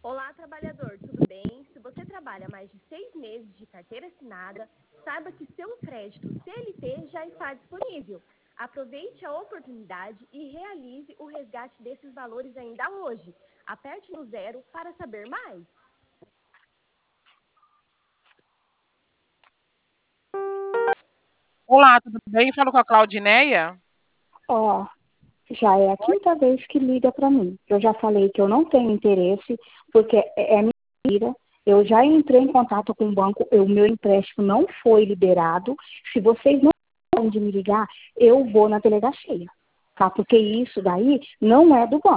Olá, trabalhador, tudo bem? Se você trabalha mais de 6 meses de carteira assinada, saiba que seu crédito CLT já está disponível. Aproveite a oportunidade e realize o resgate desses valores ainda hoje. Aperte no 0 para saber mais. Olá, tudo bem? Falo com a Claudineia. Ó, já é a quinta vez que liga para mim. Eu já falei que eu não tenho interesse, porque é mentira. Eu já entrei em contato com o banco, o meu empréstimo não foi liberado. Se vocês não podem me ligar, eu vou na delegacia, tá? Porque isso daí não é do banco.